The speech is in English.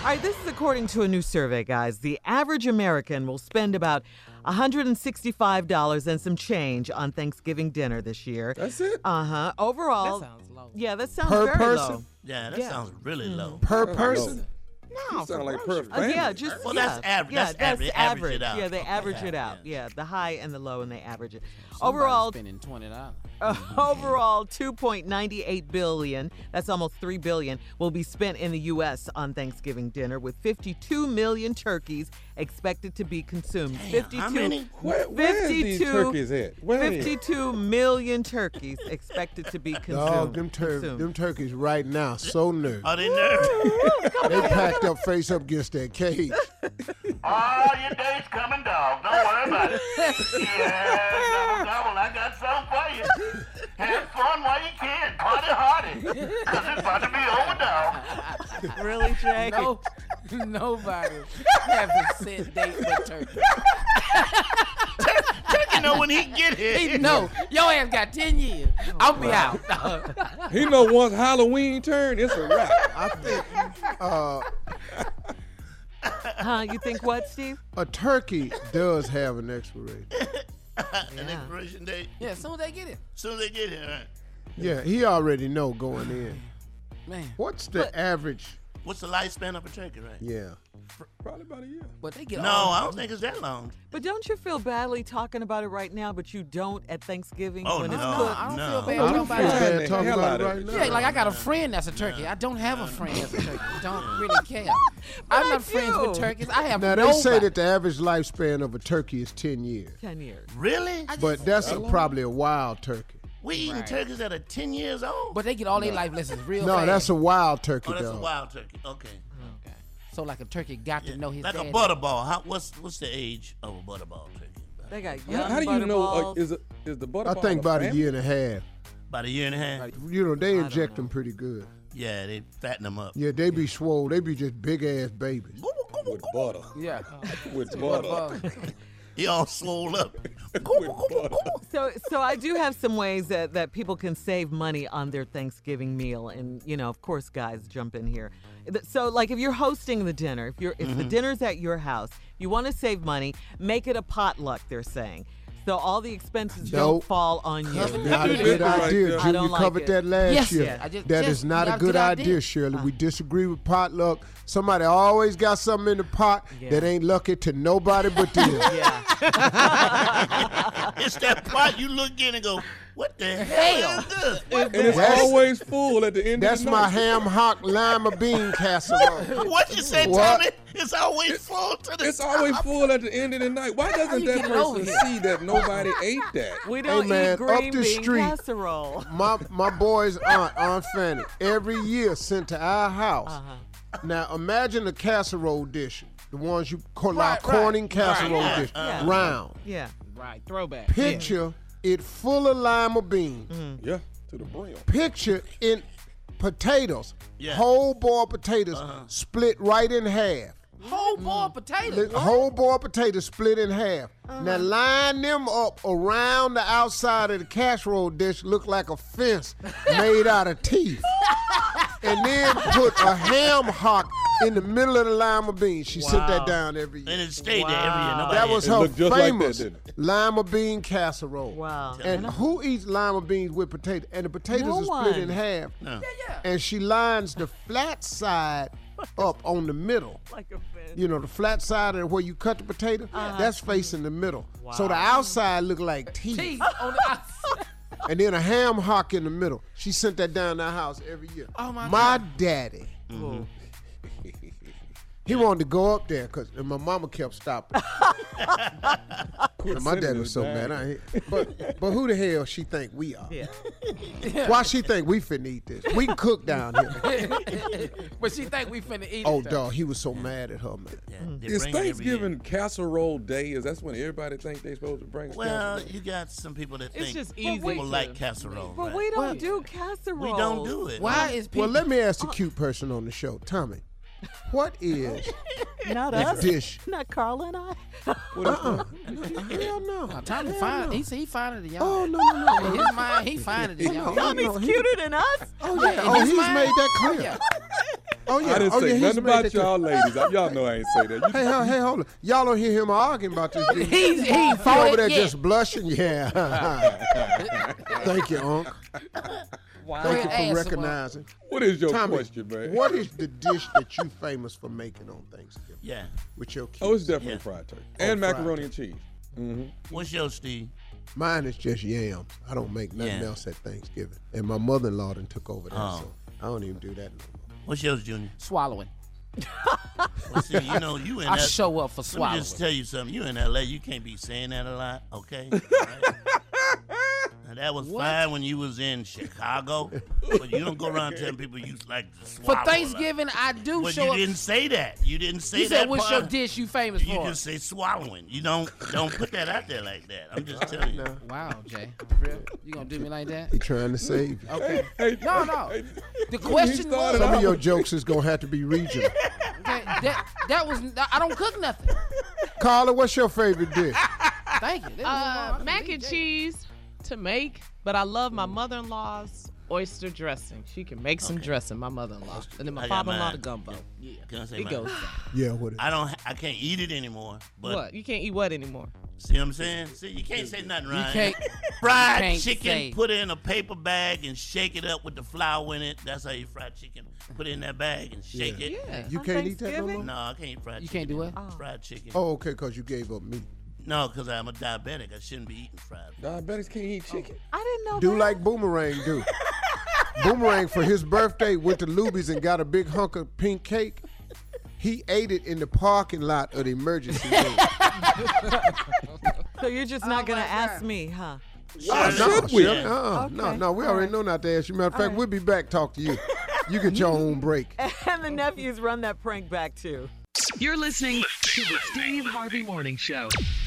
right, this is according to a new survey, guys. The average American will spend about $165 and some change on Thanksgiving dinner this year. That's it? Uh-huh. Overall. That sounds low. Yeah, that sounds Per very person? low. Yeah, that sounds really low. Per person? No, You sound like per yeah, family. just Well, yeah, that's average. Yeah, That's average. They average it out. Yeah, they Okay. average it out. Yeah, the high and the low, and they average it. Somebody's Overall, spending $20. overall, $2.98 billion. That's almost $3 billion. Will be spent in the U.S. on Thanksgiving dinner, with 52 million turkeys expected to be consumed. Damn, 52. how many? Where's these turkeys at? Where are they? 52 million turkeys expected to be consumed. Dog, them turkeys right now so nervous. Are they nervous? They packed up face up against that cage. Oh, your day's coming, dog. Don't worry about it. Yeah, double, I got something for you. Have fun while you can. Party hardy. Because it's about to be over, dog. Really, Jay? No, nobody have a set date for turkey. Turkey know when he get here. He know your ass got 10 years. I'll be out. He know once Halloween turn, it's a wrap. I think You think what, Steve? a turkey does have an expiration. An expiration date. Yeah, as soon as they get it. Soon as they get here, right? Yeah, he already know going in. Man, What's the average? What's the lifespan of a turkey, right? Yeah. Probably about a year. but they get No, all I don't think it's that long. But don't you feel badly talking about it right now, but you don't at Thanksgiving Oh, when no. it's No, cooked? I don't No. feel bad I talking don't about feel it. bad The talking hell about out it of right it. now. Yeah, like I got a friend that's a turkey. I don't have a friend that's a turkey. Don't really care. I'm I not friends do. with turkeys. I have Now, nobody. they say that the average lifespan of a turkey is 10 years. 10 years. Really? But that's probably a wild turkey. We eating turkeys that are 10 years old? But they get all their life lessons real No, fast. that's a wild turkey, Oh, that's a dog. wild turkey. Okay. Okay. So like a turkey got to know his Like daddy. a butterball. What's the age of a butterball turkey? They got young How do you know? butterballs. Is the butterball I think about a family? year and a half. About a year and a half? You know, they inject them pretty good. Yeah, they fatten them up. Yeah, they be swole. They be just big ass babies. With butter. Yeah. With butter. He all swole up. So I do have some ways that people can save money on their Thanksgiving meal, and of course, guys, jump in here. So, like, if you're hosting the dinner, if the dinner's at your house, you want to save money, make it a potluck. They're saying. So all the expenses don't Nope. fall on you. Not a good Right idea. there. I Jim, don't you like covered it. that last Yes, year. yeah. That is not a good idea, Shirley. We disagree with potluck. Somebody always got something in the pot that ain't lucky to nobody but them. Yeah. It's that pot you look in and go, what the hell is this? And it's That's- always full at the end That's of the my night. ham hock lima bean casserole. What you say, What? Tommy? It's always full to the It's top. always full at the end of the night. Why doesn't you that getting over person here? see that nobody ate that? We don't man, eat up green the bean street. casserole. My boy's Aunt Fanny, every year sent to our house. Now imagine a casserole dish, the ones you call like corning casserole dish, Yeah. round. Yeah. Right, throwback. Picture it full of lima beans. Yeah, to the brim. Picture in potatoes, Yeah. whole boiled potatoes split right in half. Whole boiled potatoes. Whole boiled potatoes split in half. Now line them up around the outside of the casserole dish, look like a fence made out of teeth. And then put a ham hock in the middle of the lima beans. She sent that down every year. And it stayed there every year. Nobody That ate was it. her looked just like that, famous didn't it? lima bean casserole. Wow. And who eats lima beans with potato? And the potatoes No are split one. in half. No. And she lines the flat side up on the middle. Like a fish. You know, the flat side of where you cut the potato, that's facing the middle. So the outside look like teeth. Teeth on the outside. And then a ham hock in the middle. She sent that down our house every year. Oh, my My daddy, Mm-hmm. he wanted to go up there and my mama kept stopping. And my dad was so mad. But who the hell she think we are? Yeah. Why she think we finna eat this? We can cook down here. But she think we finna eat Oh, it. dog, he was so mad at her, man. Yeah, they Is bring it every year. Thanksgiving casserole day? Is that's when everybody think they supposed to bring Well, casserole? you got some people that It's think just easy. people to- like casserole. But right? we don't do casserole. We don't do it. Why is people? Well, let me ask the cute person on the show, Tommy. What is Not the us. dish? Not Carla and I. Hell no. Tommy fine. He said he finer than y'all. Oh, no. In his mind, he finer than y'all. No. Tommy's cuter than us. Oh, yeah. in Oh, his he's mind- made that Oh, clear. yeah. Oh yeah. I didn't oh, say yeah, he's nothing made about that y'all ladies. Y'all know I ain't say that. Hey, hold on. Y'all don't hear him arguing about this. Dude. He He fought over there it, just blushing. Yeah. Thank you, Unc. Wow. Thank you Answer, for Mark. recognizing. What is your Tommy, question, man? what is the dish that you famous for making on Thanksgiving Yeah. with your kids? Oh, it's definitely Yeah. fried turkey. Oh, And fried macaroni and cheese. Mm-hmm. What's yours, Steve? Mine is just yams. I don't make nothing Yeah. else at Thanksgiving. And my mother-in-law done took over that, Oh. so I don't even do that no more. What's yours, Junior? Swallowing. Well, see, you know, you in I that. show up for Let me swallowing. just tell you something. You in L.A., you can't be saying that a lot, okay? All right? Now, that was fine when you was in Chicago, but you don't go around telling people you like to swallow For a lot. Thanksgiving, I do But show you up. didn't say that. You didn't say You that said, what's part. your dish you famous You for? just say swallowing. You don't put that out there like that. I'm just telling you. Wow, Jay. Real? You gonna do me like that? He trying to save you. Okay. Hey, No. The question started was, Some of your jokes is going to have to be regional. that was, I don't cook nothing. Carla, what's your favorite dish? Thank you. Let's move on. Mac and cheese to make, but I love my mother-in-law's oyster dressing. She can make some dressing, my mother-in-law. And then my I got father-in-law mine. the gumbo. Yeah. Can I say It mine? goes. Yeah, what is I can't eat it anymore. But What? You can't eat what anymore? see what I'm saying? See, you can't say nothing right. can't- Fried can't chicken, say. put it in a paper bag and shake it up with the flour in it. That's how you fry chicken. Put it in that bag and shake it. Yeah. You On can't eat that no Thanksgiving? more? No, I can't eat fried You chicken. can't do what? Fried chicken. Oh, okay, because you gave up meat. No, because I'm a diabetic. I shouldn't be eating fried food. Diabetics can't eat chicken. I didn't know Do that. like Boomerang do. Boomerang, for his birthday, went to Luby's and got a big hunk of pink cake. He ate it in the parking lot of the emergency room. So you're just not going to ask me, huh? No, should we? Shirley, Okay, no, we already know not to ask you. Matter of fact, we'll be back talk to you. You get your own break. And the nephews run that prank back too. You're listening to the Steve Harvey Morning Show.